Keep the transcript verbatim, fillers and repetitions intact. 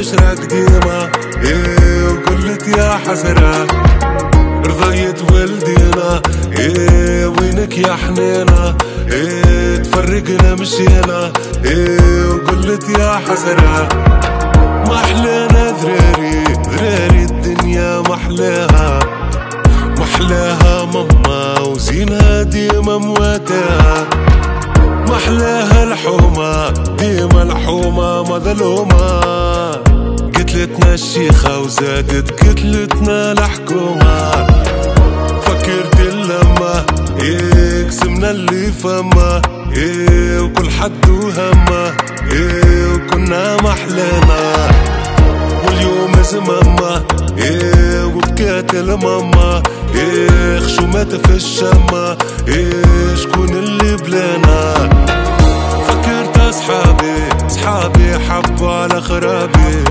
عشرة قديمة ايه وقلت يا حسرة رضيت ولدينا ايه وينك يا حنينة ايه تفرقنا مشينا ايه وقلت يا حسرة ما احلانا ذراري ذراري الدنيا ما احلاها ما احلاها ماما وزينها ديما مواتاها ما احلاها الحومة ديما الحومة مظلومة قتلتنا الشيخة وزادت قتلتنا الحكومة فكرت اللمة ايه قسمنا اللي فما ايه وكل حد وهمه ايه وكنا محلانا واليوم زمامة ايه وبكات الماما ايه خشومات في الشمة ايه شكون اللي بلانا فكرت اصحابي اصحابي حبوا على خرابي